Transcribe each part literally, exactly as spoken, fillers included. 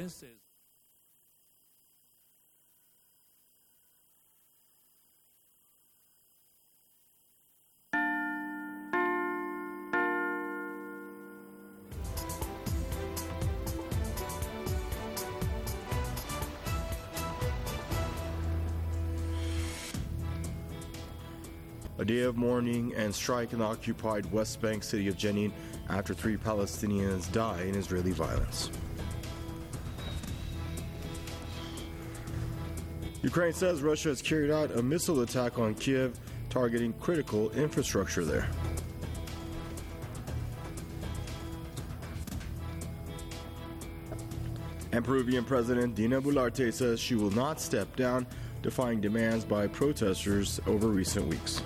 instances. A day of mourning and strike in the occupied West Bank city of Jenin after three Palestinians die in Israeli violence. Ukraine says Russia has carried out a missile attack on Kiev, targeting critical infrastructure there. And Peruvian President Dina Boluarte says she will not step down, defying demands by protesters over recent weeks.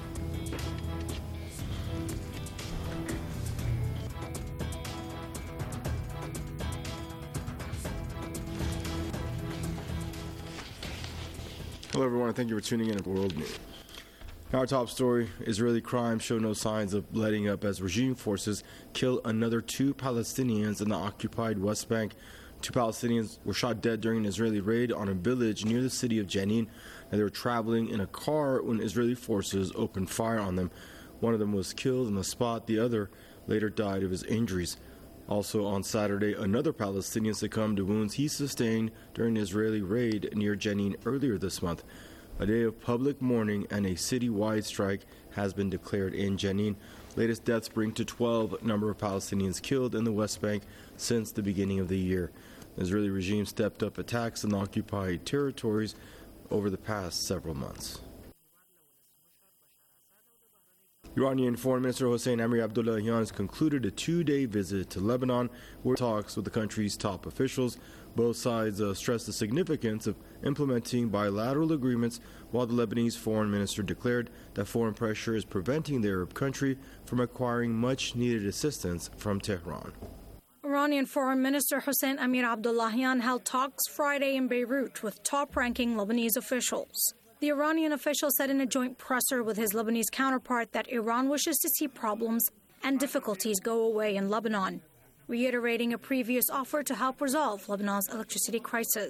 Hello everyone, and thank you for tuning in to World News. Our top story: Israeli crimes show no signs of letting up as regime forces kill another two Palestinians in the occupied West Bank. Two Palestinians were shot dead during an Israeli raid on a village near the city of Jenin, and they were traveling in a car when Israeli forces opened fire on them. One of them was killed on the spot. The other later died of his injuries. Also on Saturday, another Palestinian succumbed to wounds he sustained during an Israeli raid near Jenin earlier this month. A day of public mourning and a city-wide strike has been declared in Jenin. Latest deaths bring to twelve number of Palestinians killed in the West Bank since the beginning of the year. The Israeli regime stepped up attacks in the occupied territories over the past several months. Iranian Foreign Minister Hossein Amir-Abdollahian has concluded a two-day visit to Lebanon, where talks with the country's top officials. Both sides uh, stressed the significance of implementing bilateral agreements, while the Lebanese foreign minister declared that foreign pressure is preventing the Arab country from acquiring much-needed assistance from Tehran. Iranian Foreign Minister Hossein Amir-Abdollahian held talks Friday in Beirut with top-ranking Lebanese officials. The Iranian official said in a joint presser with his Lebanese counterpart that Iran wishes to see problems and difficulties go away in Lebanon, reiterating a previous offer to help resolve Lebanon's electricity crisis.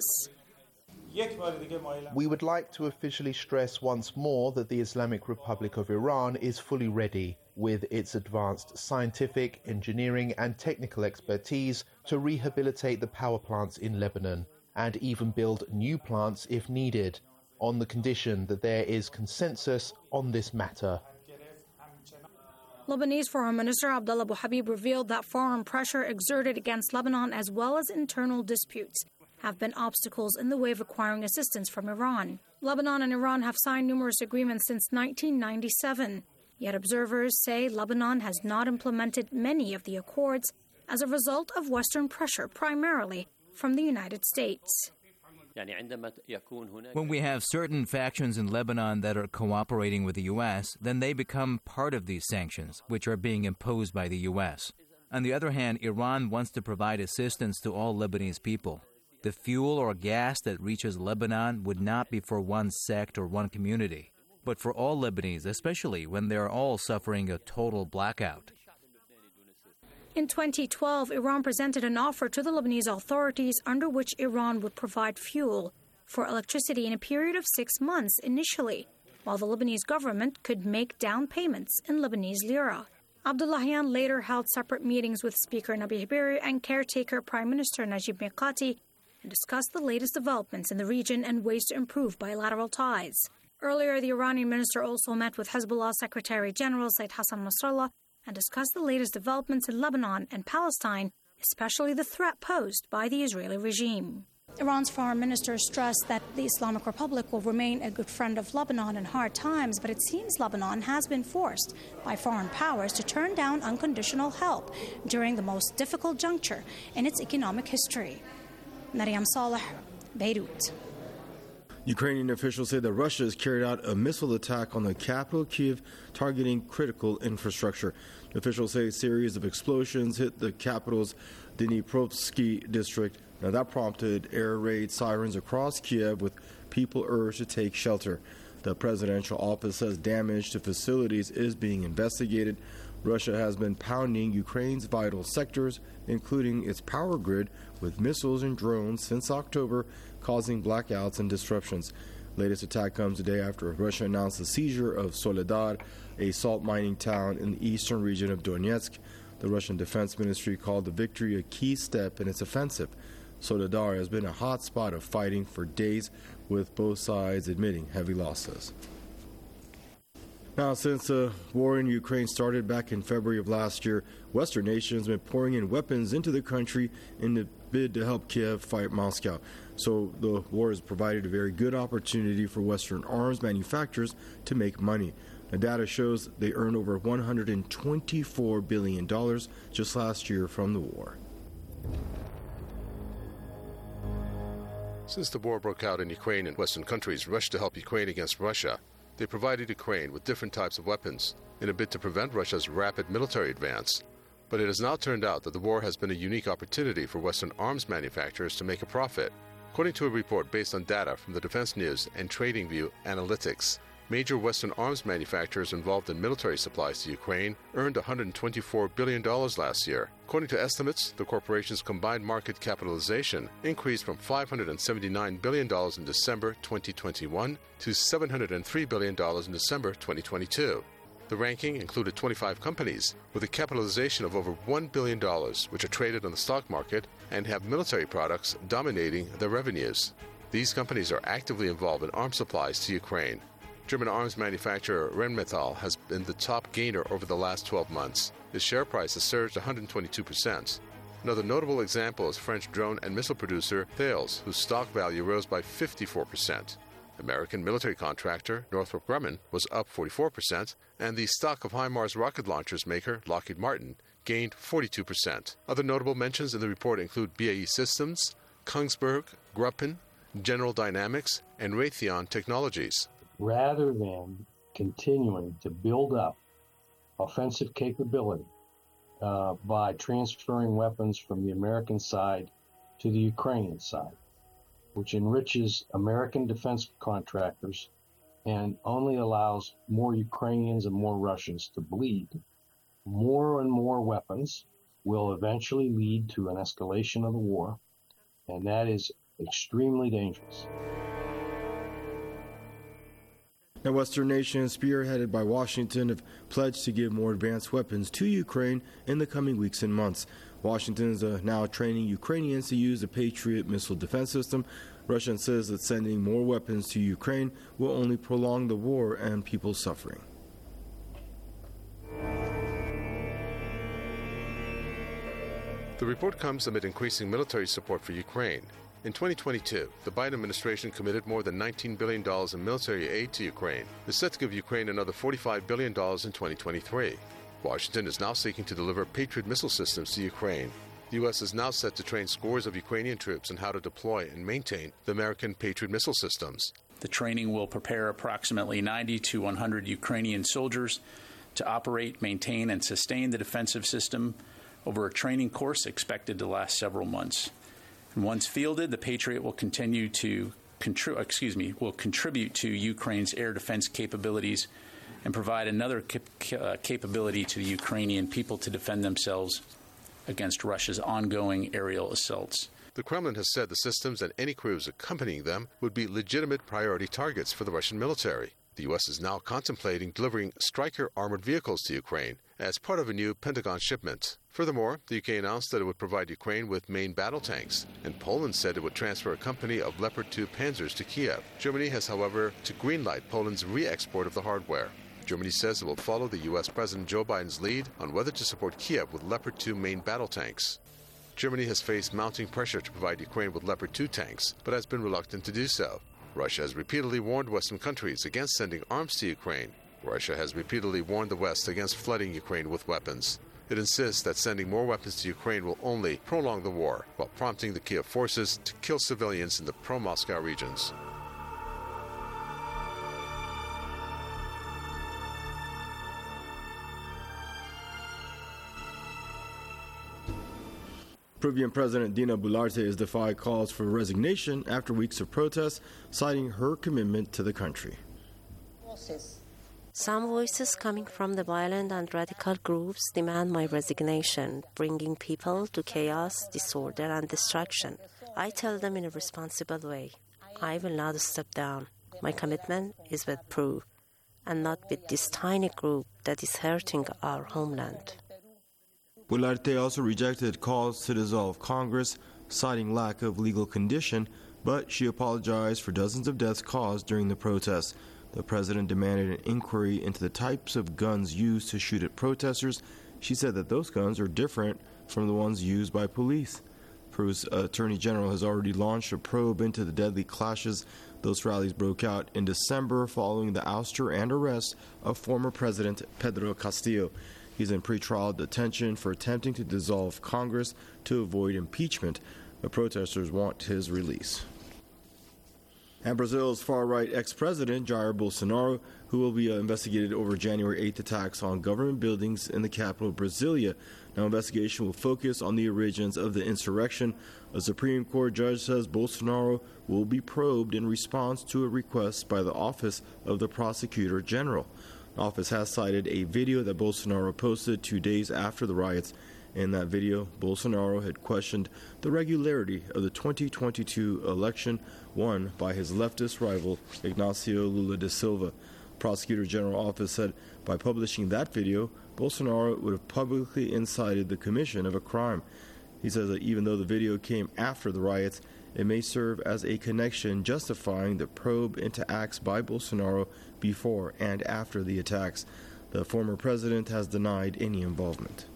We would like to officially stress once more that the Islamic Republic of Iran is fully ready, with its advanced scientific, engineering and technical expertise, to rehabilitate the power plants in Lebanon and even build new plants if needed, on the condition that there is consensus on this matter. Lebanese Foreign Minister Abdullah Abu Habib revealed that foreign pressure exerted against Lebanon, as well as internal disputes, have been obstacles in the way of acquiring assistance from Iran. Lebanon and Iran have signed numerous agreements since nineteen ninety-seven, yet observers say Lebanon has not implemented many of the accords as a result of Western pressure, primarily from the United States. When we have certain factions in Lebanon that are cooperating with the U S, then they become part of these sanctions, which are being imposed by the U S. On the other hand, Iran wants to provide assistance to all Lebanese people. The fuel or gas that reaches Lebanon would not be for one sect or one community, but for all Lebanese, especially when they are all suffering a total blackout. In twenty twelve, Iran presented an offer to the Lebanese authorities under which Iran would provide fuel for electricity in a period of six months initially, while the Lebanese government could make down payments in Lebanese lira. Abdollahian later held separate meetings with Speaker Nabih Berri and caretaker Prime Minister Najib Mikati and discussed the latest developments in the region and ways to improve bilateral ties. Earlier, the Iranian minister also met with Hezbollah Secretary General Said Hassan Nasrallah and discussed the latest developments in Lebanon and Palestine, especially the threat posed by the Israeli regime. Iran's foreign minister stressed that the Islamic Republic will remain a good friend of Lebanon in hard times, but it seems Lebanon has been forced by foreign powers to turn down unconditional help during the most difficult juncture in its economic history. Maryam Saleh, Beirut. Ukrainian officials say that Russia has carried out a missile attack on the capital, Kyiv, targeting critical infrastructure. Officials say a series of explosions hit the capital's Dnipropetrovsk district. Now, that prompted air raid sirens across Kiev, with people urged to take shelter. The presidential office says damage to facilities is being investigated. Russia has been pounding Ukraine's vital sectors, including its power grid, with missiles and drones since October, causing blackouts and disruptions. Latest attack comes a day after Russia announced the seizure of Soledar, a salt mining town in the eastern region of Donetsk. The Russian Defense Ministry called the victory a key step in its offensive. Soledar has been a hot spot of fighting for days, with both sides admitting heavy losses. Now, since the war in Ukraine started back in February of last year, Western nations have been pouring in weapons into the country in the bid to help Kiev fight Moscow. So the war has provided a very good opportunity for Western arms manufacturers to make money. The data shows they earned over one hundred twenty-four billion dollars just last year from the war. Since the war broke out in Ukraine and Western countries rushed to help Ukraine against Russia, they provided Ukraine with different types of weapons in a bid to prevent Russia's rapid military advance. But it has now turned out that the war has been a unique opportunity for Western arms manufacturers to make a profit. According to a report based on data from the Defense News and TradingView Analytics, major Western arms manufacturers involved in military supplies to Ukraine earned one hundred twenty-four billion dollars last year. According to estimates, the corporation's combined market capitalization increased from five hundred seventy-nine billion dollars in December twenty twenty-one to seven hundred three billion dollars in December twenty twenty-two. The ranking included twenty-five companies with a capitalization of over one billion dollars, which are traded on the stock market and have military products dominating their revenues. These companies are actively involved in arms supplies to Ukraine. German arms manufacturer Rheinmetall has been the top gainer over the last twelve months. Its share price has surged one hundred twenty-two percent. Another notable example is French drone and missile producer Thales, whose stock value rose by fifty-four percent. American military contractor Northrop Grumman was up forty-four percent, and the stock of HIMARS rocket launchers maker Lockheed Martin gained forty-two percent. Other notable mentions in the report include B A E Systems, Kongsberg, Gruppen, General Dynamics, and Raytheon Technologies. Rather than continuing to build up offensive capability uh, by transferring weapons from the American side to the Ukrainian side, which enriches American defense contractors and only allows more Ukrainians and more Russians to bleed, more and more weapons will eventually lead to an escalation of the war, and that is extremely dangerous. Now, Western nations, spearheaded by Washington, have pledged to give more advanced weapons to Ukraine in the coming weeks and months. Washington is uh, now training Ukrainians to use the Patriot missile defense system. Russia says that sending more weapons to Ukraine will only prolong the war and people's suffering. The report comes amid increasing military support for Ukraine. In twenty twenty-two, the Biden administration committed more than nineteen billion dollars in military aid to Ukraine. It's set to give Ukraine another forty-five billion dollars in twenty twenty-three. Washington is now seeking to deliver Patriot missile systems to Ukraine. The U S is now set to train scores of Ukrainian troops on how to deploy and maintain the American Patriot missile systems. The training will prepare approximately ninety to one hundred Ukrainian soldiers to operate, maintain, and sustain the defensive system over a training course expected to last several months. And once fielded, the Patriot will continue to contri- excuse me, will contribute to Ukraine's air defense capabilities and provide another cap- uh, capability to the Ukrainian people to defend themselves against Russia's ongoing aerial assaults. The Kremlin has said the systems and any crews accompanying them would be legitimate priority targets for the Russian military. The U S is now contemplating delivering Stryker armored vehicles to Ukraine as part of a new Pentagon shipment. Furthermore, the U K announced that it would provide Ukraine with main battle tanks, and Poland said it would transfer a company of Leopard two Panzers to Kiev. Germany has, however, to greenlight Poland's re-export of the hardware. Germany says it will follow the U S President Joe Biden's lead on whether to support Kiev with Leopard two main battle tanks. Germany has faced mounting pressure to provide Ukraine with Leopard two tanks, but has been reluctant to do so. Russia has repeatedly warned Western countries against sending arms to Ukraine. Russia has repeatedly warned the West against flooding Ukraine with weapons. It insists that sending more weapons to Ukraine will only prolong the war, while prompting the Kiev forces to kill civilians in the pro-Moscow regions. Peruvian President Dina Boluarte has defied calls for resignation after weeks of protests, citing her commitment to the country. Some voices coming from the violent and radical groups demand my resignation, bringing people to chaos, disorder, and destruction. I tell them in a responsible way, I will not step down. My commitment is with Peru, and not with this tiny group that is hurting our homeland. Boluarte also rejected calls to dissolve Congress, citing lack of legal condition, but she apologized for dozens of deaths caused during the protests. The president demanded an inquiry into the types of guns used to shoot at protesters. She said that those guns are different from the ones used by police. Peru's attorney general has already launched a probe into the deadly clashes. Those rallies broke out in December following the ouster and arrest of former President Pedro Castillo. He's in pretrial detention for attempting to dissolve Congress to avoid impeachment. The protesters want his release. And Brazil's far-right ex-president, Jair Bolsonaro, who will be uh, investigated over January eighth attacks on government buildings in the capital, Brasilia. Now, investigation will focus on the origins of the insurrection. A Supreme Court judge says Bolsonaro will be probed in response to a request by the Office of the Prosecutor General. The office has cited a video that Bolsonaro posted two days after the riots. In that video, Bolsonaro had questioned the regularity of the twenty twenty-two election won by his leftist rival, Ignacio Lula da Silva. Prosecutor General Office said by publishing that video, Bolsonaro would have publicly incited the commission of a crime. He says that even though the video came after the riots, it may serve as a connection justifying the probe into acts by Bolsonaro before and after the attacks. The former president has denied any involvement.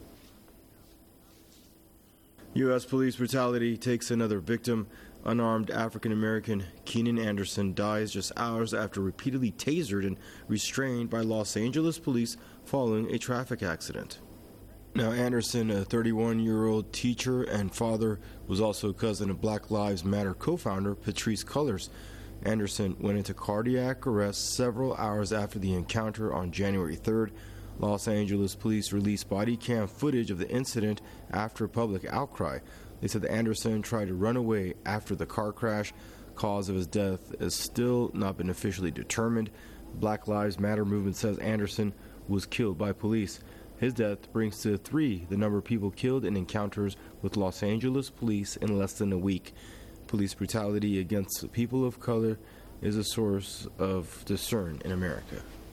U S police brutality takes another victim. Unarmed African-American Keenan Anderson dies just hours after repeatedly tasered and restrained by Los Angeles police following a traffic accident. Now, Anderson, a thirty-one-year-old teacher and father, was also a cousin of Black Lives Matter co-founder Patrisse Cullors. Anderson went into cardiac arrest several hours after the encounter on January third. Los Angeles police released body cam footage of the incident after public outcry. They said that Anderson tried to run away after the car crash. Cause of his death has still not been officially determined. The Black Lives Matter movement says Anderson was killed by police. His death brings to three the number of people killed in encounters with Los Angeles police in less than a week. Police brutality against people of color is a source of concern in America.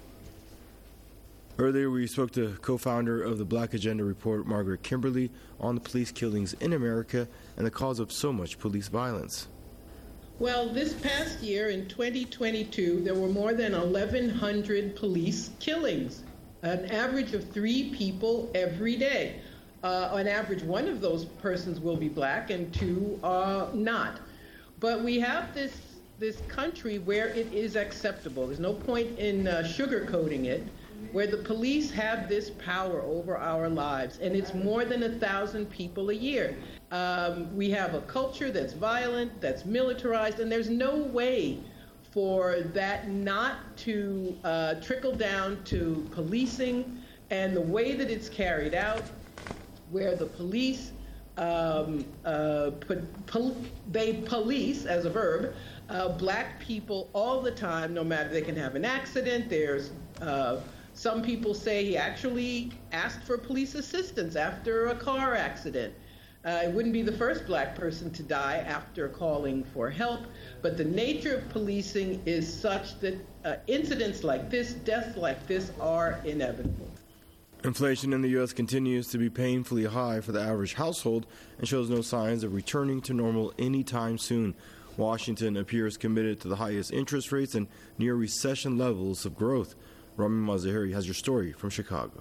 Earlier, we spoke to co-founder of the Black Agenda Report, Margaret Kimberly, on the police killings in America and the cause of so much police violence. Well, this past year, in twenty twenty-two, there were more than eleven hundred police killings, an average of three people every day. Uh, on average, one of those persons will be black and two are not. But we have this this country where it is acceptable. There's no point in uh, sugarcoating it, where the police have this power over our lives, and it's more than a thousand people a year. Um, we have a culture that's violent, that's militarized, and there's no way for that not to uh, trickle down to policing and the way that it's carried out, where the police, um, uh, pol- they police, as a verb, uh, black people all the time, no matter, they can have an accident, there's uh, some people say he actually asked for police assistance after a car accident. Uh, it wouldn't be the first black person to die after calling for help, but the nature of policing is such that uh, incidents like this, deaths like this, are inevitable. Inflation in the U S continues to be painfully high for the average household and shows no signs of returning to normal anytime soon. Washington appears committed to the highest interest rates and near recession levels of growth. Rami Mazahiri has your story from Chicago.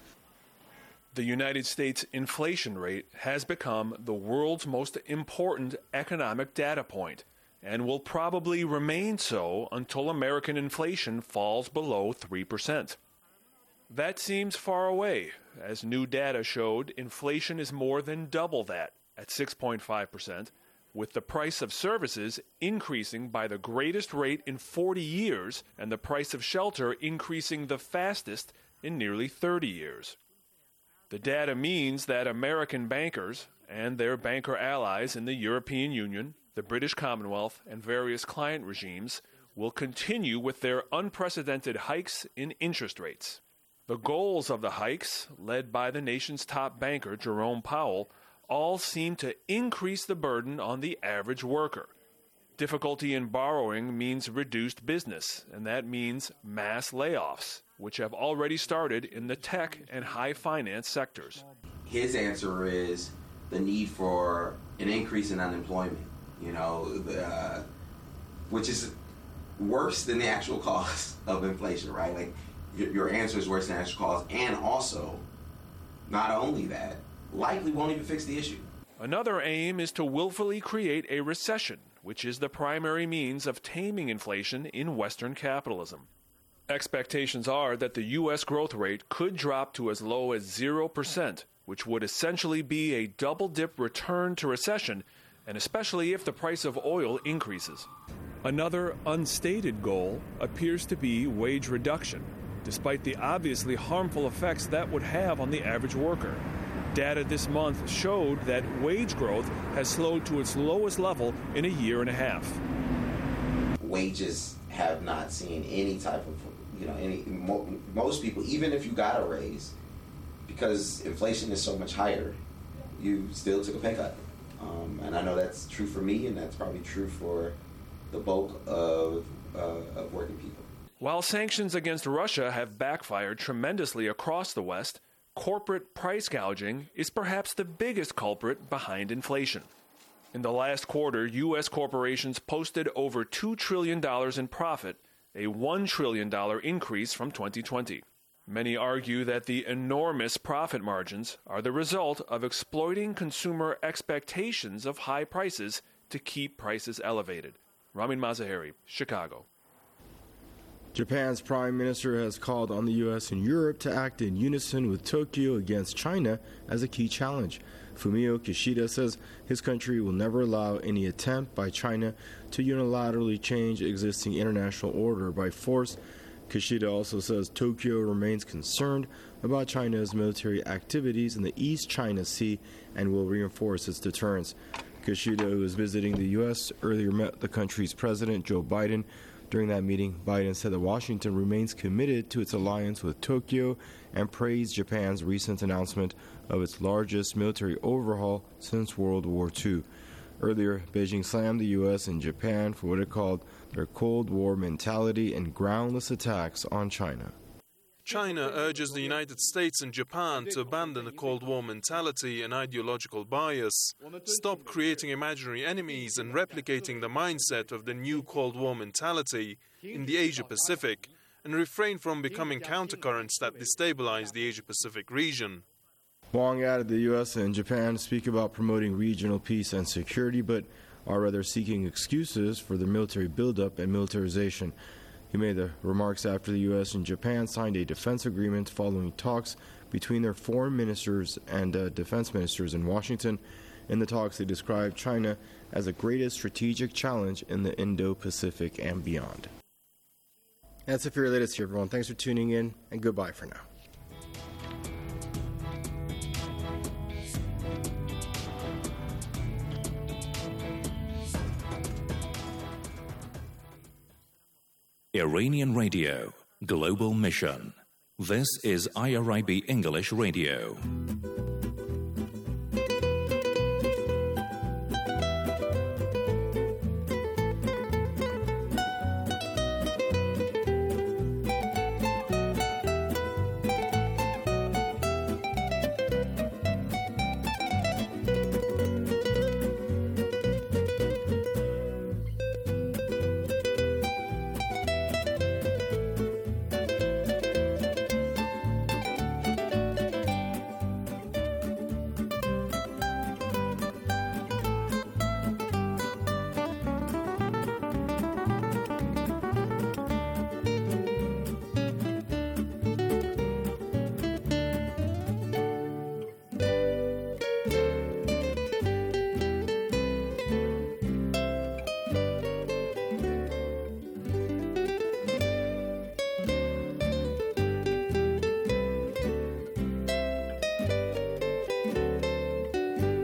The United States inflation rate has become the world's most important economic data point and will probably remain so until American inflation falls below three percent. That seems far away. As new data showed, inflation is more than double that, at six point five percent, with the price of services increasing by the greatest rate in forty years and the price of shelter increasing the fastest in nearly thirty years. The data means that American bankers and their banker allies in the European Union, the British Commonwealth, and various client regimes will continue with their unprecedented hikes in interest rates. The goals of the hikes, led by the nation's top banker, Jerome Powell, all seem to increase the burden on the average worker. Difficulty in borrowing means reduced business, and that means mass layoffs, which have already started in the tech and high finance sectors. His answer is the need for an increase in unemployment, you know, uh, which is worse than the actual cause of inflation, right? Like, your, your answer is worse than the actual cause, and also, not only that, likely won't even fix the issue. Another aim is to willfully create a recession, which is the primary means of taming inflation in Western capitalism. Expectations are that the U S growth rate could drop to as low as zero percent, which would essentially be a double-dip return to recession, and especially if the price of oil increases. Another unstated goal appears to be wage reduction, despite the obviously harmful effects that would have on the average worker. Data this month showed that wage growth has slowed to its lowest level in a year and a half. Wages have not seen any type of, you know, any mo- most people, even if you got a raise, because inflation is so much higher, you still took a pay cut. Um, and I know that's true for me, and that's probably true for the bulk of, uh, of working people. While sanctions against Russia have backfired tremendously across the West, corporate price gouging is perhaps the biggest culprit behind inflation. In the last quarter, U S corporations posted over two trillion dollars in profit, a one trillion dollars increase from twenty twenty. Many argue that the enormous profit margins are the result of exploiting consumer expectations of high prices to keep prices elevated. Ramin Mazaheri, Chicago. Japan's prime minister has called on the U S and Europe to act in unison with Tokyo against China as a key challenge. Fumio Kishida says his country will never allow any attempt by China to unilaterally change existing international order by force. Kishida also says Tokyo remains concerned about China's military activities in the East China Sea and will reinforce its deterrence. Kishida, who is visiting the U S, earlier met the country's president, Joe Biden. During that meeting, Biden said that Washington remains committed to its alliance with Tokyo and praised Japan's recent announcement of its largest military overhaul since World War Two. Earlier, Beijing slammed the U S and Japan for what it called their Cold War mentality and groundless attacks on China. China urges the United States and Japan to abandon the Cold War mentality and ideological bias, stop creating imaginary enemies and replicating the mindset of the new Cold War mentality in the Asia-Pacific, and refrain from becoming countercurrents that destabilize the Asia-Pacific region. Wong added the U S and Japan speak about promoting regional peace and security, but are rather seeking excuses for the military buildup and militarization. He made the remarks after the U S and Japan signed a defense agreement following talks between their foreign ministers and uh, defense ministers in Washington. In the talks, they described China as the greatest strategic challenge in the Indo-Pacific and beyond. That's it for your latest here, everyone. Thanks for tuning in, and goodbye for now. Iranian Radio, Global Mission. This is I R I B English Radio.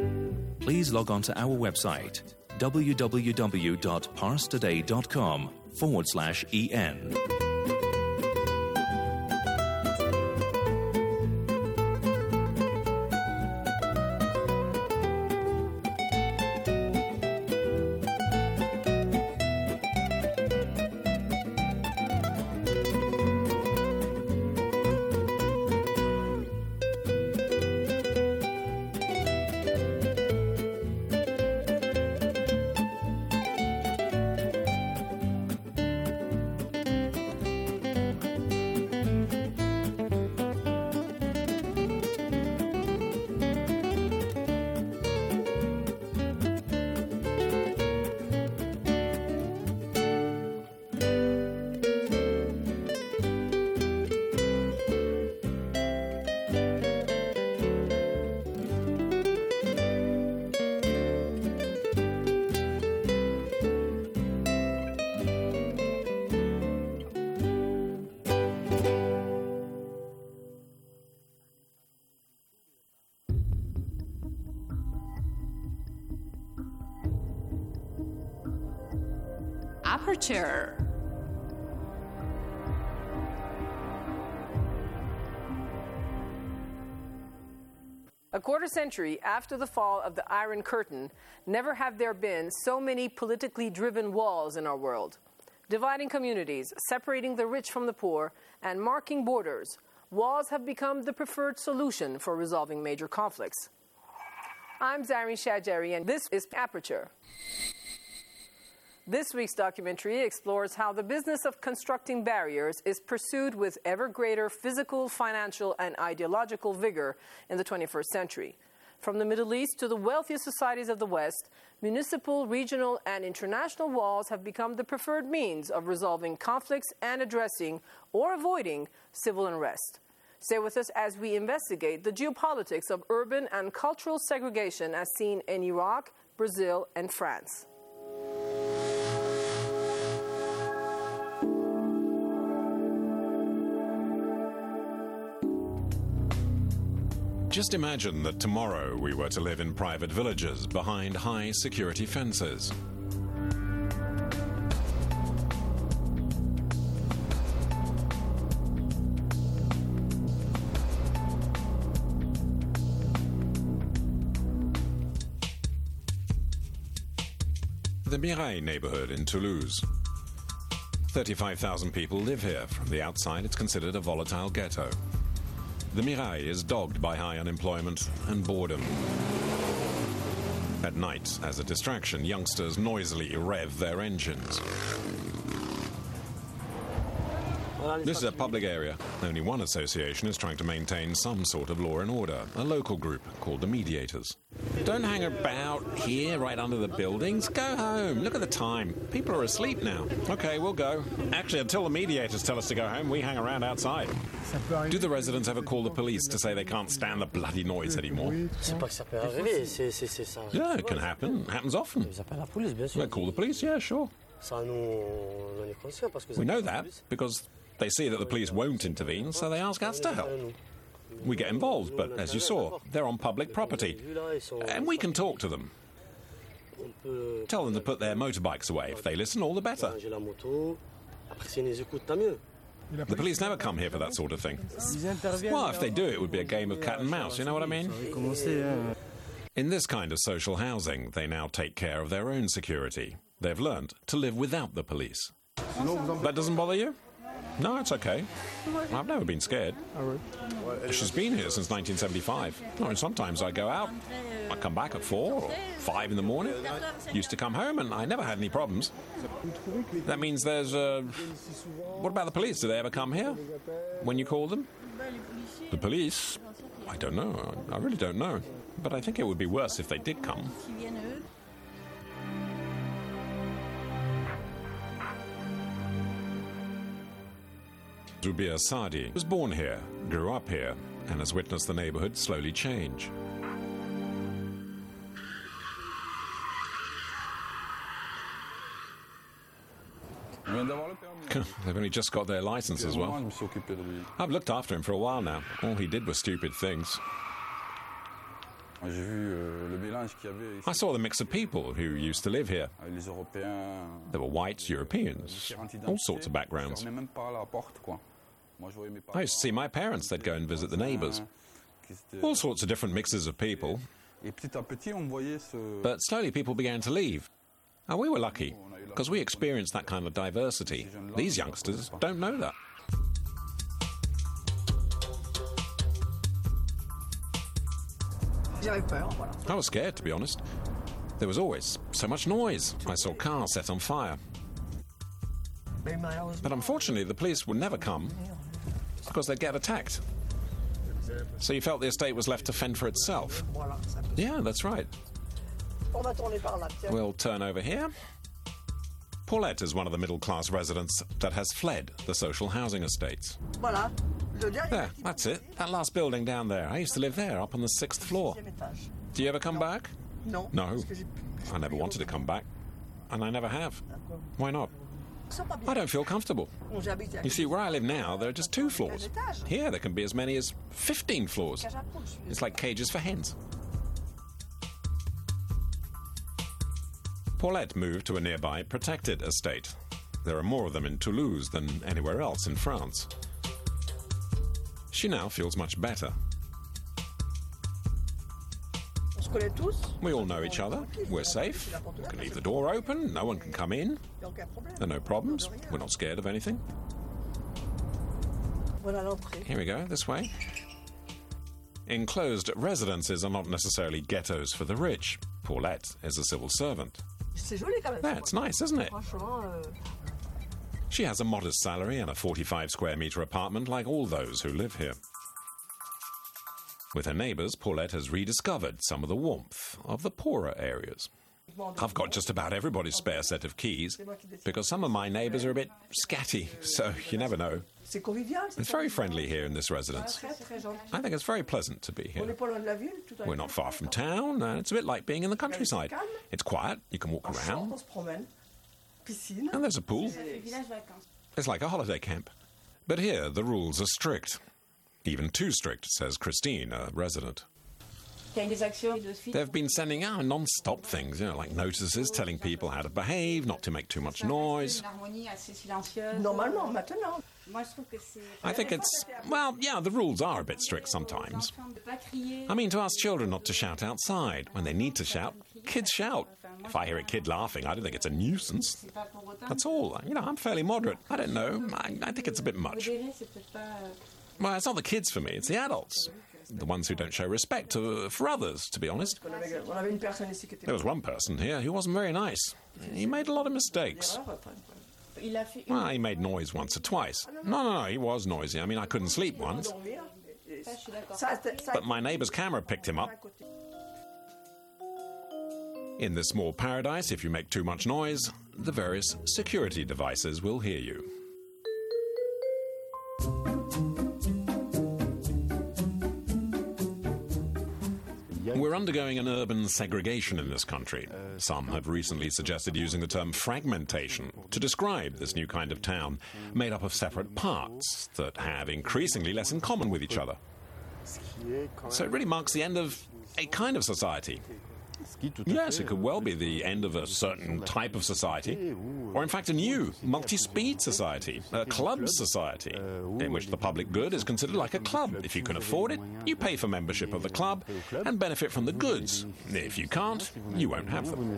Please log on to our website, w w w dot pars today dot com forward slash en. Aperture. A quarter century after the fall of the Iron Curtain, never have there been so many politically driven walls in our world. Dividing communities, separating the rich from the poor, and marking borders, walls have become the preferred solution for resolving major conflicts. I'm Zareen Shajeri, and this is Aperture. This week's documentary explores how the business of constructing barriers is pursued with ever greater physical, financial, and ideological vigor in the twenty-first century. From the Middle East to the wealthiest societies of the West, municipal, regional, and international walls have become the preferred means of resolving conflicts and addressing or avoiding civil unrest. Stay with us as we investigate the geopolitics of urban and cultural segregation as seen in Iraq, Brazil, and France. Just imagine that tomorrow we were to live in private villages behind high security fences. The Mirail neighborhood in Toulouse. thirty-five thousand people live here. From the outside, it's considered a volatile ghetto. The Mirail is dogged by high unemployment and boredom. At night, as a distraction, youngsters noisily rev their engines. This is a public area. Only one association is trying to maintain some sort of law and order, a local group called the Mediators. Don't hang about here right under the buildings. Go home. Look at the time. People are asleep now. Okay, we'll go. Actually, until the Mediators tell us to go home, we hang around outside. Do the residents ever call the police to say they can't stand the bloody noise anymore? Yeah, it can happen. It happens often. They call the police, yeah, sure. We know that because they see that the police won't intervene, so they ask us to help. We get involved, but as you saw, they're on public property, and we can talk to them. Tell them to put their motorbikes away. If they listen, all the better. The police never come here for that sort of thing. Well, if they do, it would be a game of cat and mouse, you know what I mean? In this kind of social housing, they now take care of their own security. They've learned to live without the police. That doesn't bother you? No, it's okay. I've never been scared. She's been here since nineteen seventy-five. I mean, sometimes I go out, I come back at four or five in the morning. Used to come home and I never had any problems. That means there's, uh... What about the police? Do they ever come here when you call them? The police? I don't know. I really don't know. But I think it would be worse if they did come. Zubir Sadi was born here, grew up here, and has witnessed the neighborhood slowly change. They've only just got their license as well. I've looked after him for a while now. All he did was stupid things. I saw the mix of people who used to live here. There were whites, Europeans, all sorts of backgrounds. I used to see my parents, they'd go and visit the neighbours. All sorts of different mixes of people. But slowly people began to leave. And we were lucky, because we experienced that kind of diversity. These youngsters don't know that. I was scared, to be honest. There was always so much noise. I saw cars set on fire. But unfortunately, the police would never come, because they'd get attacked. So you felt the estate was left to fend for itself. Yeah, that's right. We'll turn over here. Paulette is one of the middle-class residents that has fled the social housing estates. There, that's it. That last building down there. I used to live there, up on the sixth floor. Do you ever come back? No. No. I never wanted to come back. And I never have. Why not? I don't feel comfortable. You see, where I live now, there are just two floors. Here, there can be as many as fifteen floors. It's like cages for hens. Paulette moved to a nearby protected estate. There are more of them in Toulouse than anywhere else in France. She now feels much better. We all know each other. We're safe. We can leave the door open. No one can come in. There are no problems. We're not scared of anything. Here we go, this way. Enclosed residences are not necessarily ghettos for the rich. Paulette is a civil servant. That's nice, isn't it? She has a modest salary and a forty-five square metre apartment like all those who live here. With her neighbours, Paulette has rediscovered some of the warmth of the poorer areas. I've got just about everybody's spare set of keys, because some of my neighbours are a bit scatty, so you never know. It's very friendly here in this residence. I think it's very pleasant to be here. We're not far from town, and it's a bit like being in the countryside. It's quiet, you can walk around, and there's a pool. It's like a holiday camp. But here, the rules are strict. Even too strict, says Christine, a resident. They've been sending out non-stop things, you know, like notices telling people how to behave, not to make too much noise. I think it's, well, yeah, the rules are a bit strict sometimes. I mean, to ask children not to shout outside. When they need to shout, kids shout. If I hear a kid laughing, I don't think it's a nuisance. That's all. You know, I'm fairly moderate. I don't know. I, I think it's a bit much. Well, it's not the kids for me, it's the adults. The ones who don't show respect to, for others, to be honest. There was one person here who wasn't very nice. He made a lot of mistakes. Well, he made noise once or twice. No, no, no, he was noisy. I mean, I couldn't sleep once. But my neighbour's camera picked him up. In this small paradise, if you make too much noise, the various security devices will hear you. We're undergoing an urban segregation in this country. Some have recently suggested using the term fragmentation to describe this new kind of town, made up of separate parts that have increasingly less in common with each other. So it really marks the end of a kind of society. Yes, it could well be the end of a certain type of society, or in fact a new, multi-speed society, a club society, in which the public good is considered like a club. If you can afford it, you pay for membership of the club and benefit from the goods. If you can't, you won't have them.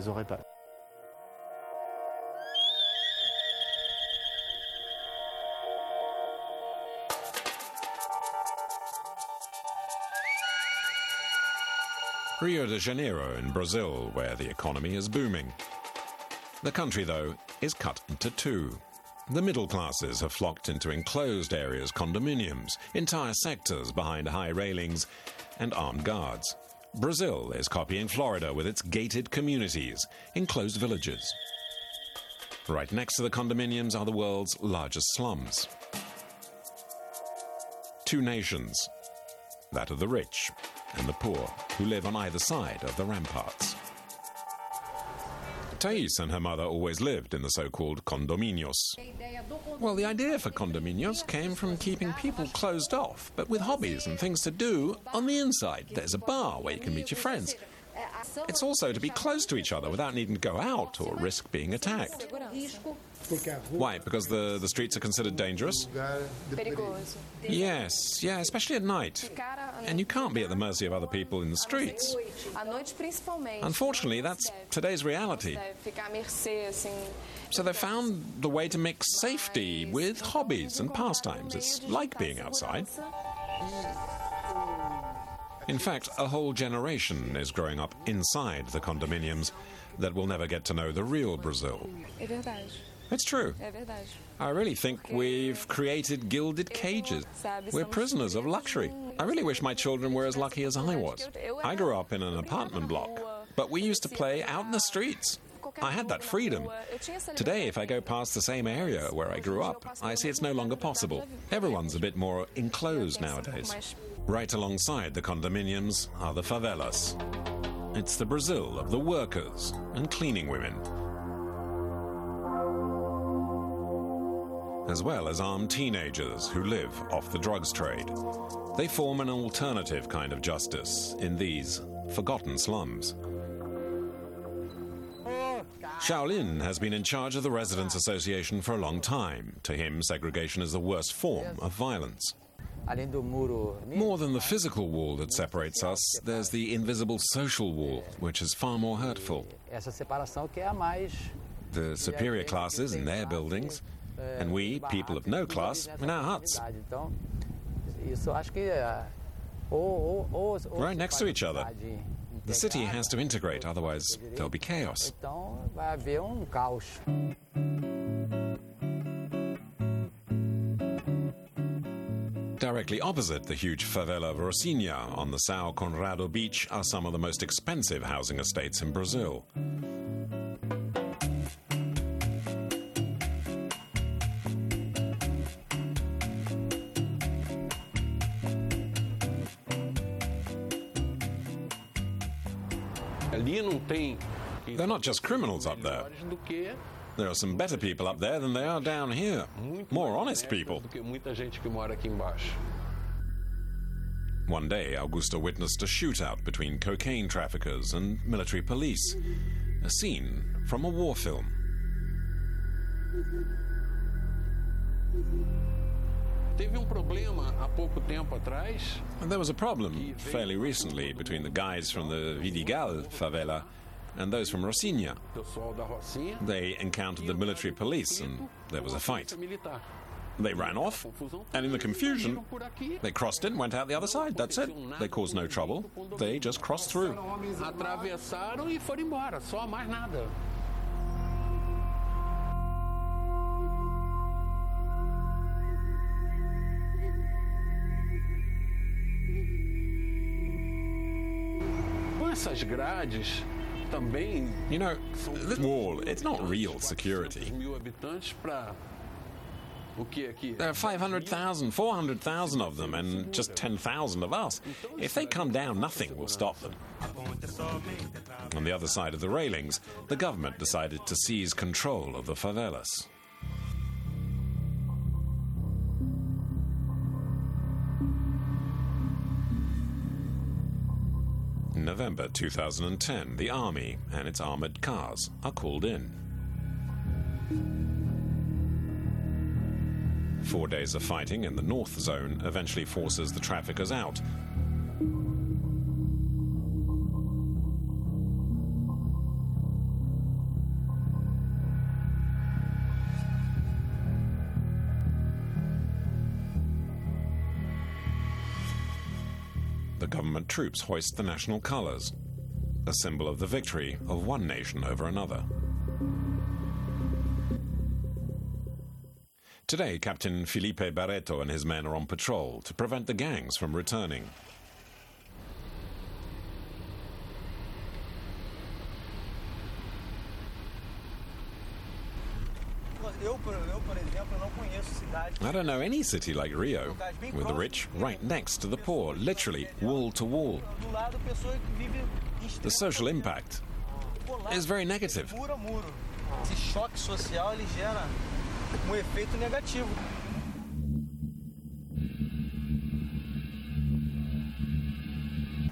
Rio de Janeiro in Brazil, where the economy is booming. The country, though, is cut into two. The middle classes have flocked into enclosed areas, condominiums, entire sectors behind high railings, and armed guards. Brazil is copying Florida with its gated communities, enclosed villages. Right next to the condominiums are the world's largest slums. Two nations, that of the rich and the poor, who live on either side of the ramparts. Thais and her mother always lived in the so-called condominios. Well, the idea for condominios came from keeping people closed off, but with hobbies and things to do on the inside. There's a bar where you can meet your friends. It's also to be close to each other without needing to go out or risk being attacked. Why? Because the, the streets are considered dangerous? Yes, yeah, especially at night. And you can't be at the mercy of other people in the streets. Unfortunately, that's today's reality. So they found the way to mix safety with hobbies and pastimes. It's like being outside. In fact, a whole generation is growing up inside the condominiums that will never get to know the real Brazil. It's true. I really think we've created gilded cages. We're prisoners of luxury. I really wish my children were as lucky as I was. I grew up in an apartment block, but we used to play out in the streets. I had that freedom. Today, if I go past the same area where I grew up, I see it's no longer possible. Everyone's a bit more enclosed nowadays. Right alongside the condominiums are the favelas. It's the Brazil of the workers and cleaning women, as well as armed teenagers who live off the drugs trade. They form an alternative kind of justice in these forgotten slums. Shaolin has been in charge of the Residents' Association for a long time. To him, segregation is the worst form of violence. More than the physical wall that separates us, there's the invisible social wall, which is far more hurtful. The superior classes in their buildings, and we, people of no class, in our huts. Right next to each other. The city has to integrate, otherwise there'll be chaos. Directly opposite the huge favela of Rocinha on the São Conrado beach are some of the most expensive housing estates in Brazil. They're not just criminals up there. There are some better people up there than they are down here. More honest people. One day, Augusto witnessed a shootout between cocaine traffickers and military police. A scene from a war film. And there was a problem fairly recently between the guys from the Vidigal favela and those from Rocinha. They encountered the military police and there was a fight. They ran off, and in the confusion, they crossed it and went out the other side. That's it. They caused no trouble. They just crossed through. You know, this wall, it's not real security. There are five hundred thousand, four hundred thousand of them, and just ten thousand of us. If they come down, nothing will stop them. On the other side of the railings, the government decided to seize control of the favelas. In November two thousand ten, the army and its armored cars are called in. Four days of fighting in the North Zone eventually forces the traffickers out. The government troops hoist the national colors, a symbol of the victory of one nation over another. Today, Captain Felipe Barreto and his men are on patrol to prevent the gangs from returning. I don't know any city like Rio, with the rich right next to the poor, literally wall to wall. The social impact is very negative.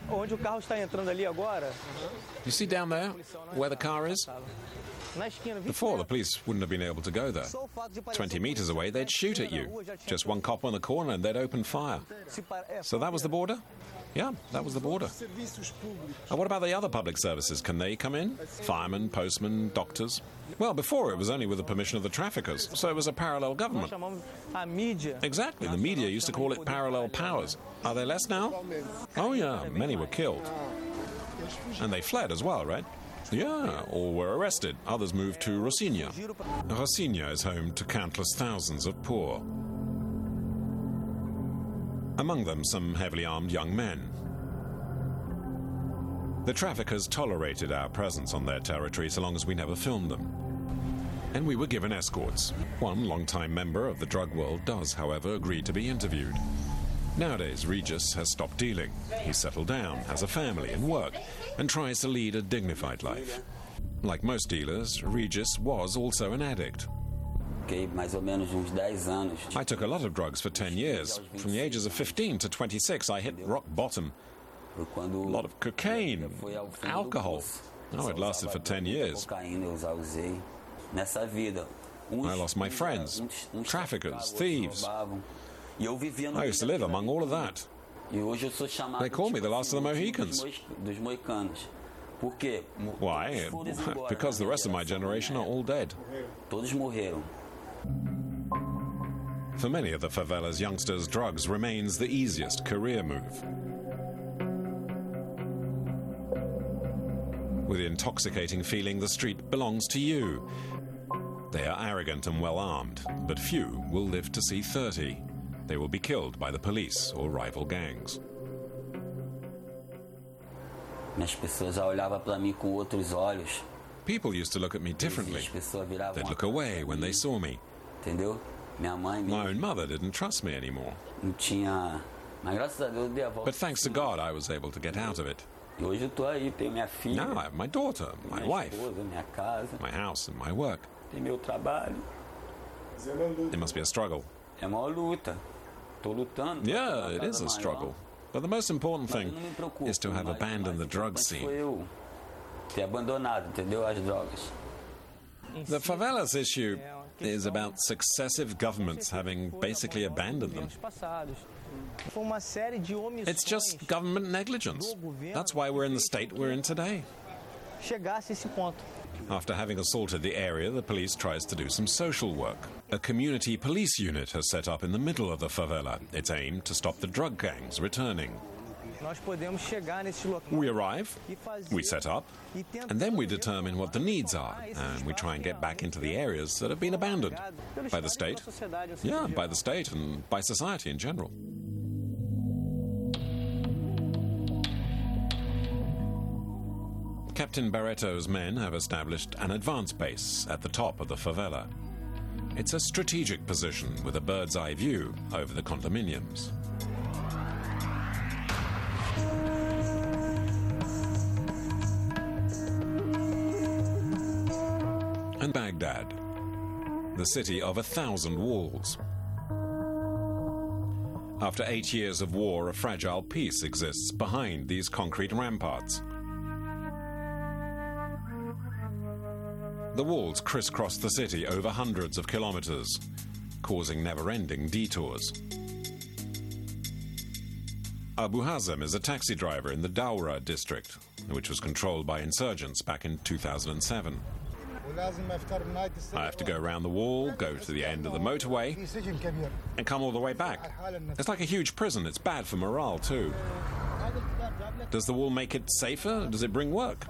onde o carro está entrando ali agora. You see down there where the car is? Before, the police wouldn't have been able to go there. Twenty meters away, they'd shoot at you. Just one cop on the corner and they'd open fire. So that was the border? Yeah, that was the border. And what about the other public services? Can they come in? Firemen, postmen, doctors? Well, before it was only with the permission of the traffickers, so it was a parallel government. Exactly, the media used to call it parallel powers. Are there less now? Oh yeah, many were killed. And they fled as well, right? Yeah, or were arrested. Others moved to Rocinha. Rocinha is home to countless thousands of poor. Among them, some heavily armed young men. The traffickers tolerated our presence on their territory so long as we never filmed them. And we were given escorts. One long-time member of the drug world does, however, agree to be interviewed. Nowadays, Regis has stopped dealing. He's settled down, has a family and work, and tries to lead a dignified life. Like most dealers, Regis was also an addict. I took a lot of drugs for ten years. From the ages of fifteen to twenty-six, I hit rock bottom. A lot of cocaine, alcohol. Oh, it lasted for ten years. I lost my friends, traffickers, thieves. I used to live among all of that. They call me the last of the Mohicans. Why? Because the rest of my generation are all dead. For many of the favela's youngsters, drugs remains the easiest career move. With the intoxicating feeling the street belongs to you. They are arrogant and well-armed, but few will live to see thirty. They will be killed by the police or rival gangs. People used to look at me differently. They'd look away when they saw me. My own mother didn't trust me anymore. But thanks to God, I was able to get out of it. Now I have my daughter, my wife, my house and my work. It must be a struggle. Yeah, it is a struggle. But the most important thing is to have abandoned the drug scene. The favelas issue is about successive governments having basically abandoned them. It's just government negligence. That's why we're in the state we're in today. After having assaulted the area, the police tries to do some social work. A community police unit has set up in the middle of the favela. It's aimed to stop the drug gangs returning. We arrive, we set up, and then we determine what the needs are, and we try and get back into the areas that have been abandoned by the state. Yeah, by the state and by society in general. Captain Barreto's men have established an advance base at the top of the favela. It's a strategic position with a bird's-eye view over the condominiums. And Baghdad, the city of a thousand walls. After eight years of war, a fragile peace exists behind these concrete ramparts. The walls crisscross the city over hundreds of kilometers, causing never-ending detours. Abu Hazem is a taxi driver in the Daura district, which was controlled by insurgents back in two thousand seven. I have to go around the wall, go to the end of the motorway, and come all the way back. It's like a huge prison. It's bad for morale, too. Does the wall make it safer? Does it bring work?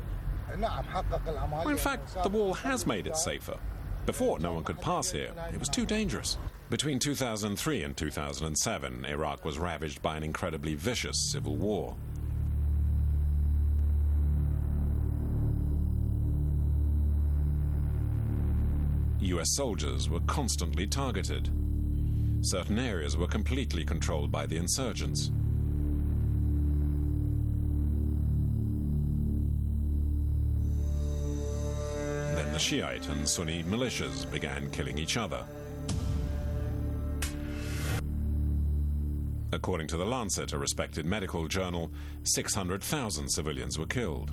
Well, in fact, the wall has made it safer. Before, no one could pass here. It was too dangerous. Between two thousand three and two thousand seven, Iraq was ravaged by an incredibly vicious civil war. U S soldiers were constantly targeted. Certain areas were completely controlled by the insurgents. Then the Shiite and Sunni militias began killing each other. According to The Lancet, a respected medical journal, six hundred thousand civilians were killed.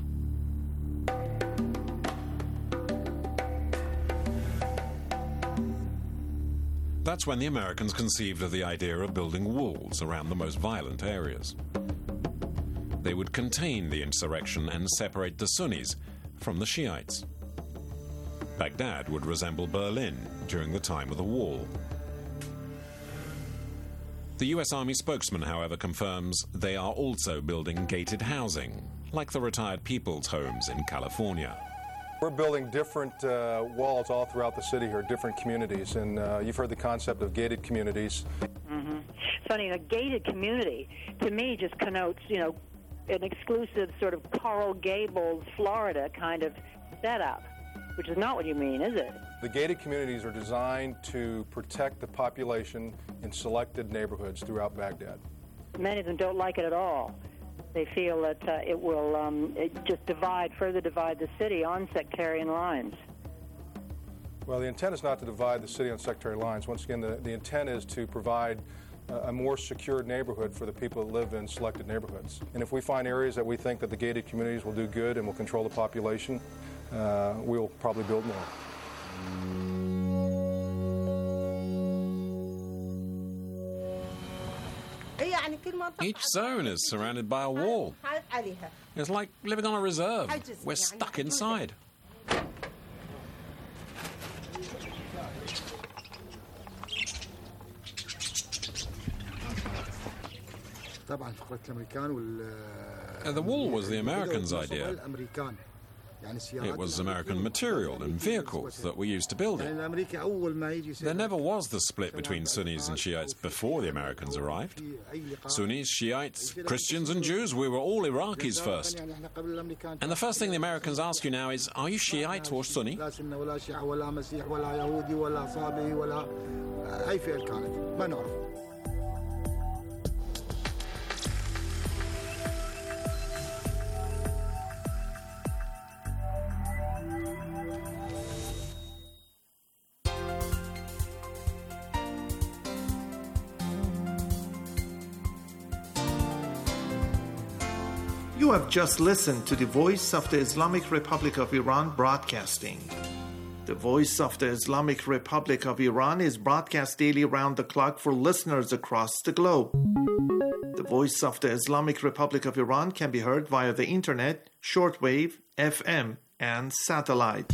That's when the Americans conceived of the idea of building walls around the most violent areas. They would contain the insurrection and separate the Sunnis from the Shiites. Baghdad would resemble Berlin during the time of the wall. The U S Army spokesman, however, confirms they are also building gated housing, like the retired people's homes in California. We're building different uh, walls all throughout the city here, different communities, and uh, you've heard the concept of gated communities. Mm-hmm. Funny, a gated community, to me, just connotes, you know, an exclusive sort of Coral Gables, Florida kind of setup, which is not what you mean, is it? The gated communities are designed to protect the population in selected neighborhoods throughout Baghdad. Many of them don't like it at all. They feel that uh, it will um, it just divide, further divide the city on sectarian lines. Well, the intent is not to divide the city on sectarian lines. Once again, the, the intent is to provide uh, a more secure neighborhood for the people that live in selected neighborhoods. And if we find areas that we think that the gated communities will do good and will control the population, uh, we will probably build more. Each zone is surrounded by a wall. It's like living on a reserve. We're stuck inside. Uh, the wall was the Americans' idea. It was American material and vehicles that were used to build it. There never was the split between Sunnis and Shiites before the Americans arrived. Sunnis, Shiites, Christians and Jews, we were all Iraqis first. And the first thing the Americans ask you now is, are you Shiite or Sunni? You have just listened to the Voice of the Islamic Republic of Iran broadcasting. The Voice of the Islamic Republic of Iran is broadcast daily round the clock for listeners across the globe. The Voice of the Islamic Republic of Iran can be heard via the internet, shortwave, F M, and satellite.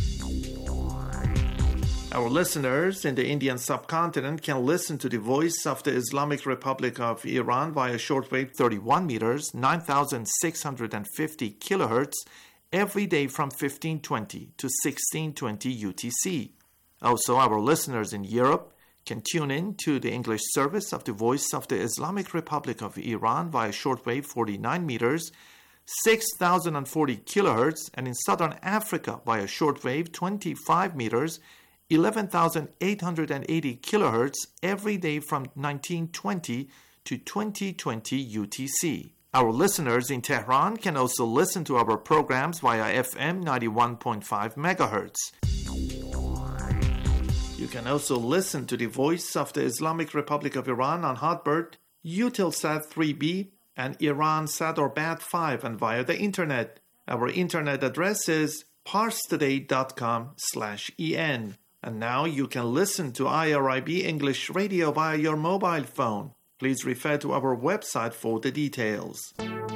Our listeners in the Indian subcontinent can listen to the Voice of the Islamic Republic of Iran via shortwave thirty-one meters, nine thousand six hundred fifty kilohertz, every day from fifteen twenty to sixteen twenty U T C. Also, our listeners in Europe can tune in to the English service of the Voice of the Islamic Republic of Iran via shortwave forty-nine meters, six thousand forty kilohertz, and in Southern Africa via shortwave twenty-five meters, eleven thousand eight hundred eighty kilohertz every day from nineteen twenty to twenty twenty U T C. Our listeners in Tehran can also listen to our programs via F M ninety-one point five megahertz. You can also listen to the Voice of the Islamic Republic of Iran on Hotbird, Eutelsat three B, and Iransat or Bat five, and via the internet. Our internet address is parstoday.com slash en. And now you can listen to I R I B English Radio via your mobile phone. Please refer to our website for the details.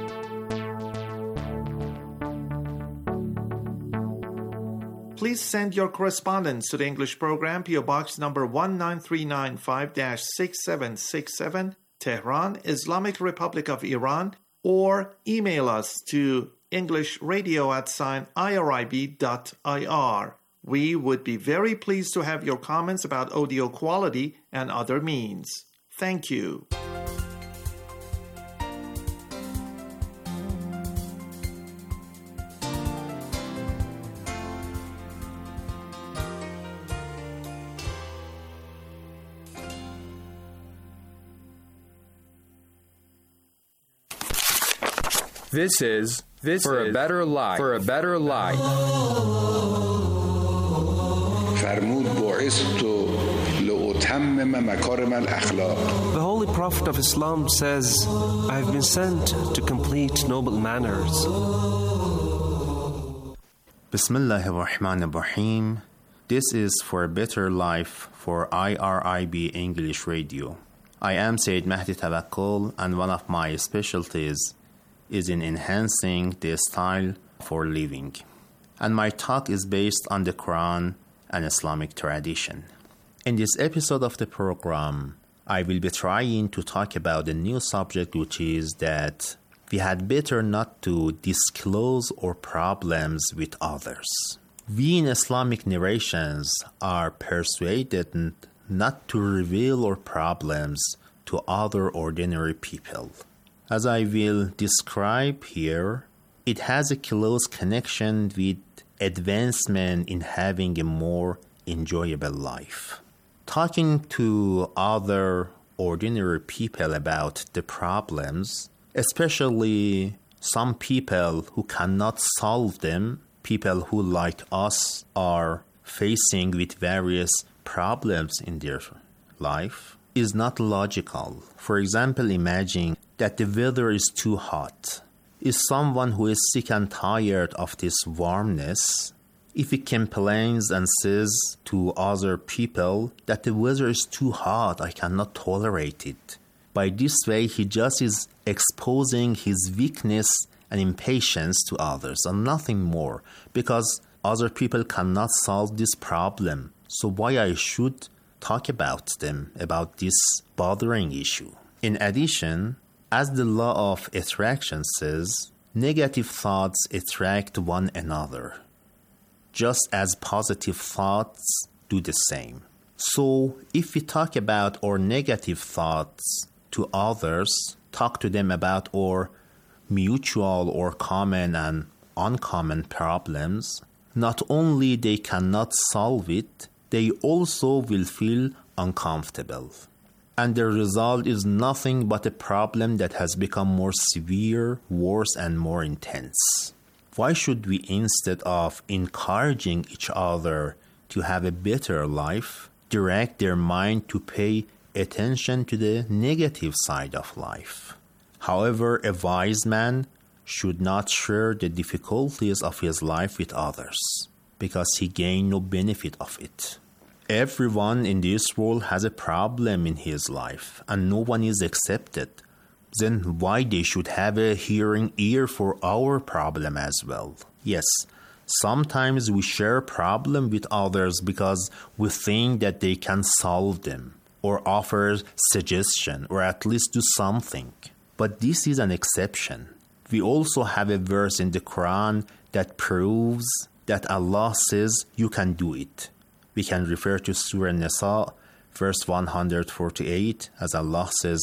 Please send your correspondence to the English program, P O Box number one nine three nine five dash six seven six seven, Tehran, Islamic Republic of Iran, or email us to englishradio at sign irib dot ir. We would be very pleased to have your comments about audio quality and other means. Thank you. This is this for is a better life. For a better life. فرمود بعثت The Holy Prophet of Islam says, I have been sent to complete noble manners. Bismillahir Rahmanir Rahim. This is For a Better Life for I R I B English Radio. I am Sayyid Mahdi Tawakkol, and one of my specialties is in enhancing the style for living. And my talk is based on the Quran and Islamic tradition. In this episode of the program, I will be trying to talk about a new subject, which is that we had better not to disclose our problems with others. We in Islamic narrations are persuaded not to reveal our problems to other ordinary people. As I will describe here, it has a close connection with advancement in having a more enjoyable life. Talking to other ordinary people about the problems, especially some people who cannot solve them, people who, like us, are facing with various problems in their life, is not logical. For example, imagine that the weather is too hot. Is someone who is sick and tired of this warmness, if he complains and says to other people that the weather is too hot, I cannot tolerate it. By this way, he just is exposing his weakness and impatience to others and nothing more, because other people cannot solve this problem. So why I should talk about them, about this bothering issue? In addition, as the law of attraction says, negative thoughts attract one another, just as positive thoughts do the same. So if we talk about our negative thoughts to others, talk to them about our mutual or common and uncommon problems, not only they cannot solve it, they also will feel uncomfortable. And the result is nothing but a problem that has become more severe, worse, and more intense. Why should we, instead of encouraging each other to have a better life, direct their mind to pay attention to the negative side of life? However, a wise man should not share the difficulties of his life with others, because he gains no benefit of it. Everyone in this world has a problem in his life, and no one is accepted. Then why they should have a hearing ear for our problem as well? Yes, sometimes we share problem with others because we think that they can solve them, or offer suggestion, or at least do something. But this is an exception. We also have a verse in the Quran that proves that Allah says you can do it. We can refer to Surah Nisa, verse one hundred forty-eight, as Allah says,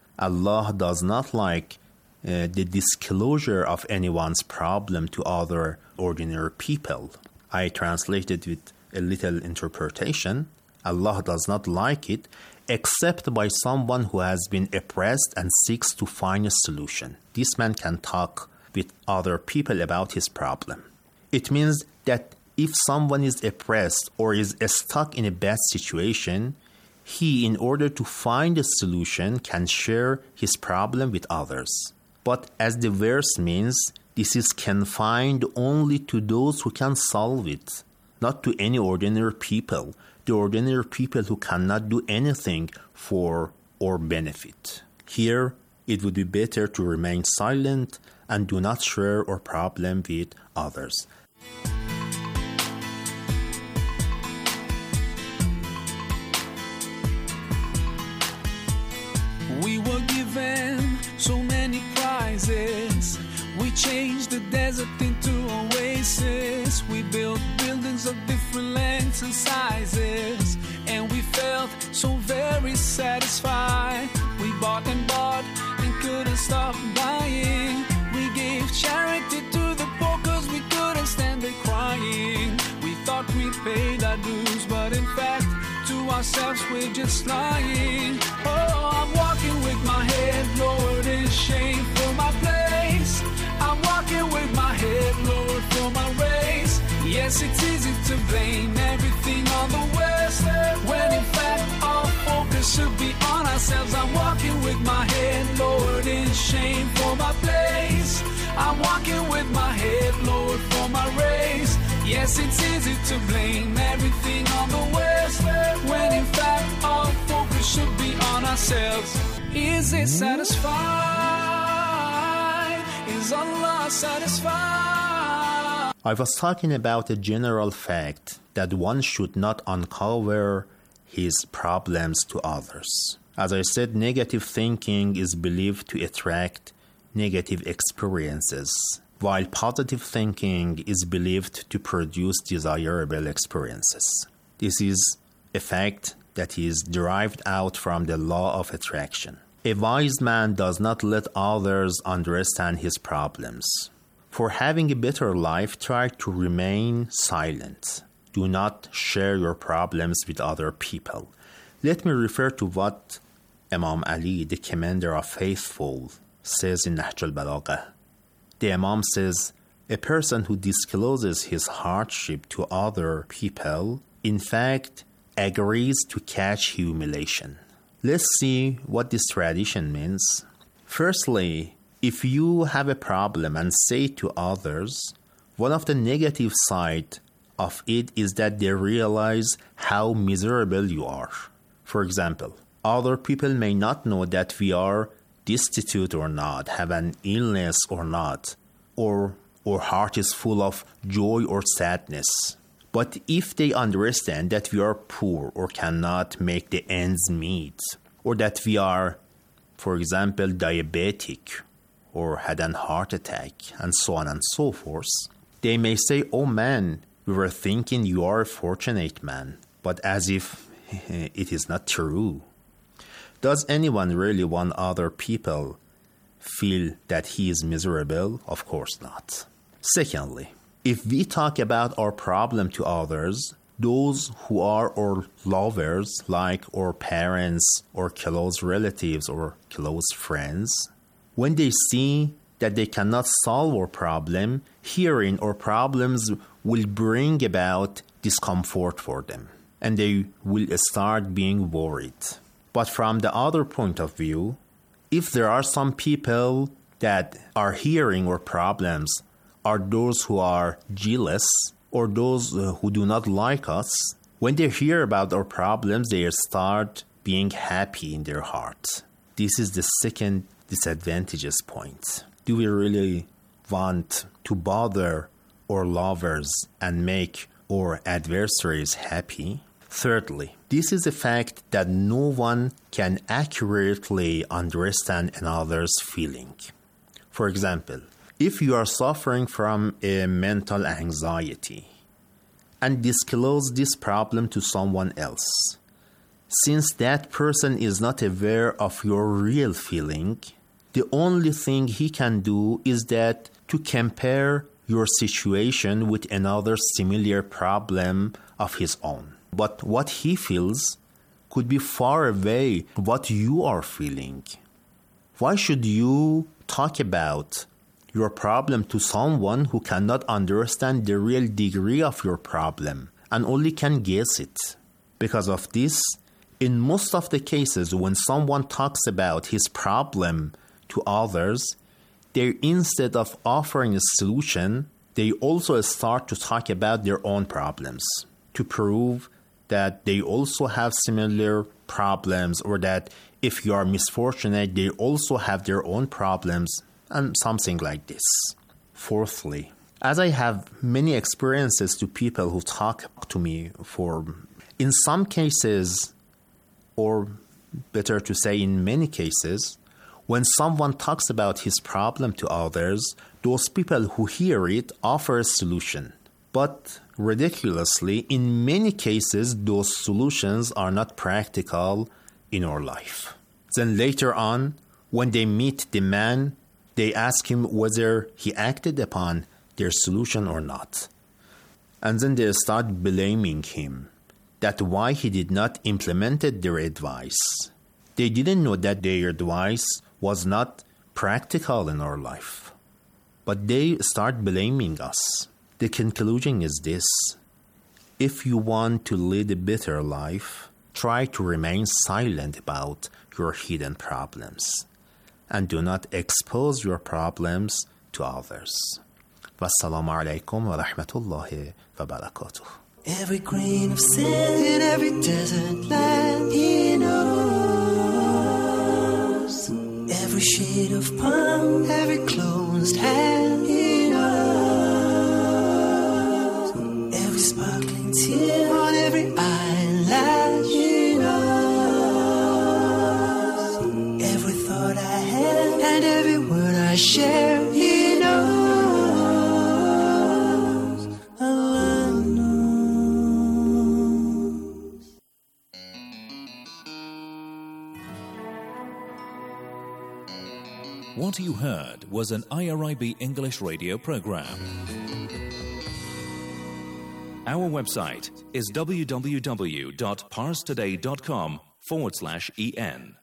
Allah does not like uh, the disclosure of anyone's problem to other ordinary people. I translated with a little interpretation. Allah does not like it except by someone who has been oppressed and seeks to find a solution. This man can talk with other people about his problem. It means that if someone is oppressed or is stuck in a bad situation, he, in order to find a solution, can share his problem with others. But as the verse means, this is confined only to those who can solve it, not to any ordinary people, the ordinary people who cannot do anything for our benefit. Here, it would be better to remain silent and do not share our problem with others. We were given so many prizes. We changed the desert into oasis. We built buildings of different lengths and sizes, and we felt so very satisfied. We bought and bought and couldn't stop buying. We gave charity to the poor cause we couldn't stand the crying. We thought we paid our dues, but in fact to ourselves we're just lying. Oh, I'm walking with my head lowered in shame for my place. I'm walking with my head lowered for my race. Yeah. Yes, it's easy to blame everything on the West, when in fact our focus should be on ourselves. I'm walking with my head lowered in shame for my place. I'm walking with my head lowered for my race. Yes, it's easy to blame everything on the West, when in fact our focus should be on ourselves. Is it satisfied? Is Allah satisfied? I was talking about a general fact that one should not uncover his problems to others. As I said, negative thinking is believed to attract negative experiences, while positive thinking is believed to produce desirable experiences. This is a fact that is derived out from the law of attraction. A wise man does not let others understand his problems. For having a better life, try to remain silent. Do not share your problems with other people. Let me refer to what Imam Ali, the commander of faithful, says in Nahj al-Balagha. The Imam says, a person who discloses his hardship to other people, in fact, agrees to catch humiliation. Let's see what this tradition means. Firstly, if you have a problem and say to others, one of the negative sides of it is that they realize how miserable you are. For example, other people may not know that we are destitute or not, have an illness or not, or our heart is full of joy or sadness. But if they understand that we are poor or cannot make the ends meet, or that we are, for example, diabetic, or had an heart attack, and so on and so forth, they may say, oh man, we were thinking you are a fortunate man, but as if it is not true. Does anyone really want other people feel that he is miserable? Of course not. Secondly, if we talk about our problem to others, those who are our lovers, like our parents or close relatives or close friends, when they see that they cannot solve our problem, hearing our problems will bring about discomfort for them, and they will start being worried. But from the other point of view, if there are some people that are hearing our problems are those who are jealous or those who do not like us, when they hear about our problems, they start being happy in their heart. This is the second disadvantageous point. Do we really want to bother our lovers and make our adversaries happy? Thirdly, this is a fact that no one can accurately understand another's feeling. For example, if you are suffering from a mental anxiety and disclose this problem to someone else, since that person is not aware of your real feeling, the only thing he can do is that to compare your situation with another similar problem of his own. But what he feels could be far away from what you are feeling. Why should you talk about your problem to someone who cannot understand the real degree of your problem and only can guess it? Because of this, in most of the cases when someone talks about his problem to others, they, instead of offering a solution, they also start to talk about their own problems to prove that they also have similar problems, or that if you are misfortunate, they also have their own problems, and something like this. Fourthly, as I have many experiences to people who talk to me for, in some cases, or better to say in many cases, when someone talks about his problem to others, those people who hear it offer a solution. But ridiculously, in many cases, those solutions are not practical in our life. Then later on, when they meet the man, they ask him whether he acted upon their solution or not. And then they start blaming him that why he did not implement their advice. They didn't know that their advice was not practical in our life. But they start blaming us. The conclusion is this: if you want to lead a better life, try to remain silent about your hidden problems and do not expose your problems to others. Wassalamu alaikum wa rahmatullahi wa barakatuh. Every grain of sand in every desert land, he knows. Every shade of palm, every closed hand, he knows. Every sparkling tear on every eyelash, he knows. Every thought I have and every word I share, he knows. Allah knows. What you heard was an I R I B English radio program. Our website is www.parstoday.com forward slash en.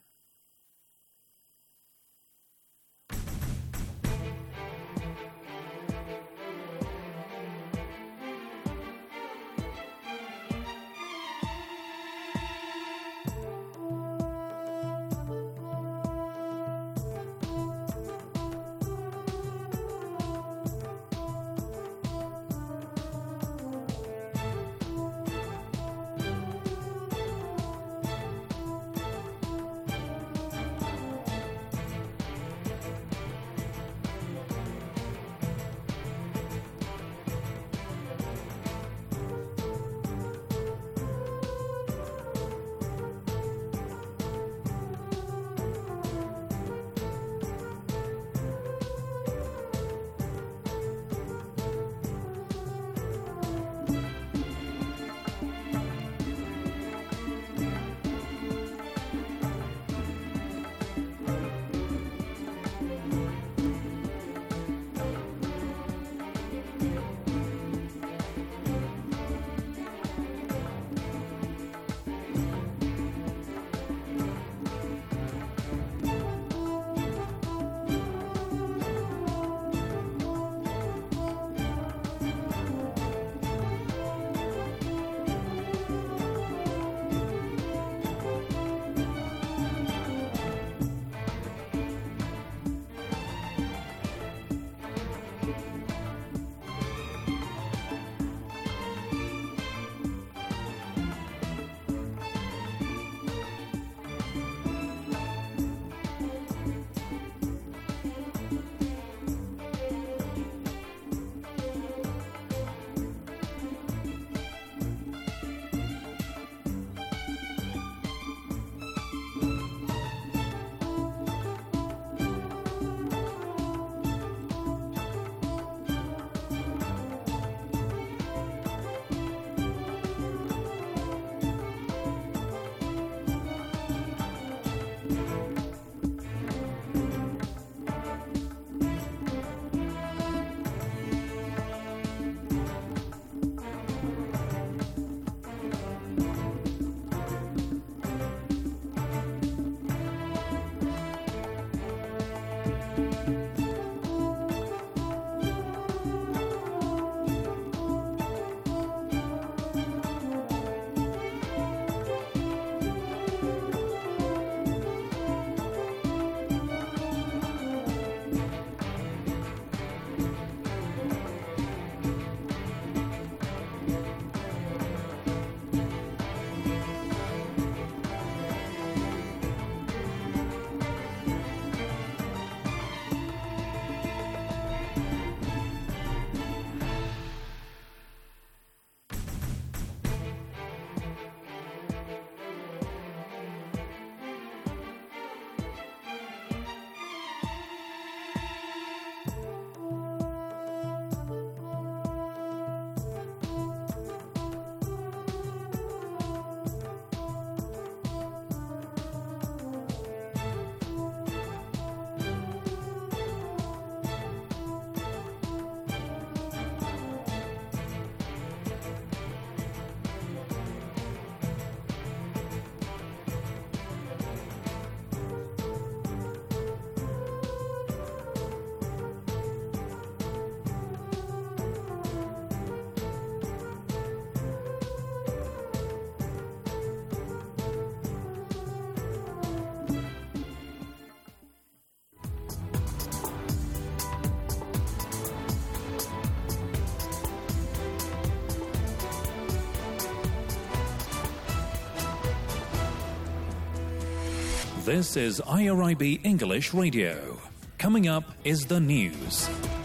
This is I R I B English Radio. Coming up is the news.